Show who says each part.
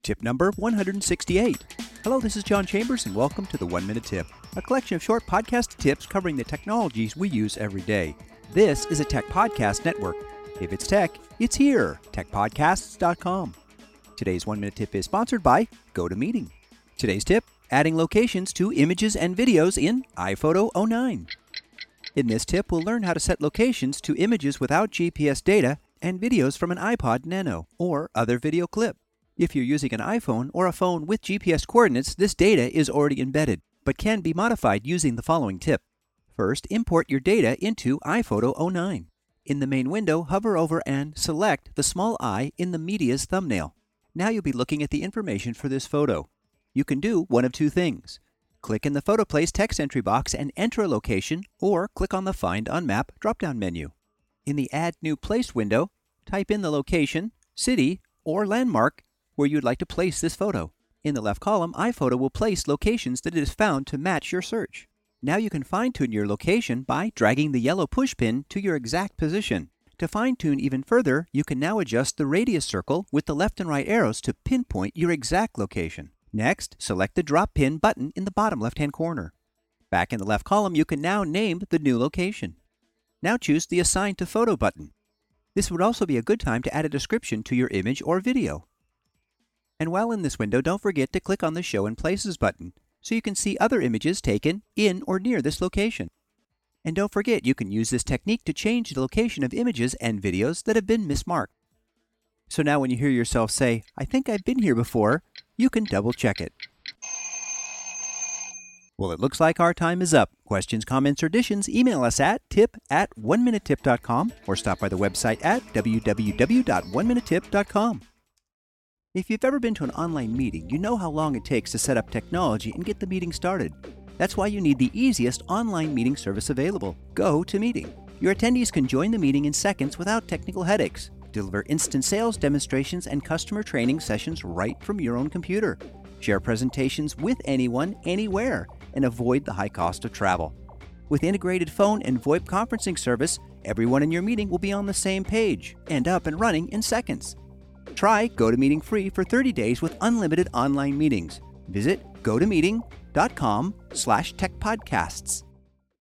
Speaker 1: Tip number 168. Hello, this is John Chambers, and welcome to the 1 Minute Tip, a collection of short podcast tips covering the technologies we use every day. This is a tech podcast network. If it's tech, it's here, techpodcasts.com. Today's 1 Minute Tip is sponsored by GoToMeeting. Today's tip, adding locations to images and videos in iPhoto 09. In this tip, we'll learn how to set locations to images without GPS data and videos from an iPod Nano or other video clip. If you're using an iPhone or a phone with GPS coordinates, this data is already embedded, but can be modified using the following tip. First, import your data into iPhoto 09. In the main window, hover over and select the small eye in the media's thumbnail. Now you'll be looking at the information for this photo. You can do one of two things. Click in the Photo Place text entry box and enter a location, or click on the Find on Map drop-down menu. In the Add New Place window, type in the location, city, or landmark where you'd like to place this photo. In the left column, iPhoto will place locations that it has found to match your search. Now you can fine-tune your location by dragging the yellow push pin to your exact position. To fine-tune even further, you can now adjust the radius circle with the left and right arrows to pinpoint your exact location. Next, select the drop pin button in the bottom left-hand corner. Back in the left column, you can now name the new location. Now choose the Assign to Photo button. This would also be a good time to add a description to your image or video. And while in this window, don't forget to click on the Show in Places button so you can see other images taken in or near this location. And don't forget, you can use this technique to change the location of images and videos that have been mismarked. So now when you hear yourself say, "I think I've been here before," you can double check it. Well, it looks like our time is up. Questions, comments, or additions, email us at tip@oneminutetip.com or stop by the website at www.oneminutetip.com. If you've ever been to an online meeting, you know how long it takes to set up technology and get the meeting started. That's why you need the easiest online meeting service available, GoToMeeting. Your attendees can join the meeting in seconds without technical headaches, deliver instant sales demonstrations and customer training sessions right from your own computer, share presentations with anyone, anywhere, and avoid the high cost of travel. With integrated phone and VoIP conferencing service, everyone in your meeting will be on the same page and up and running in seconds. Try GoToMeeting free for 30 days with unlimited online meetings. Visit gotomeeting.com/techpodcasts.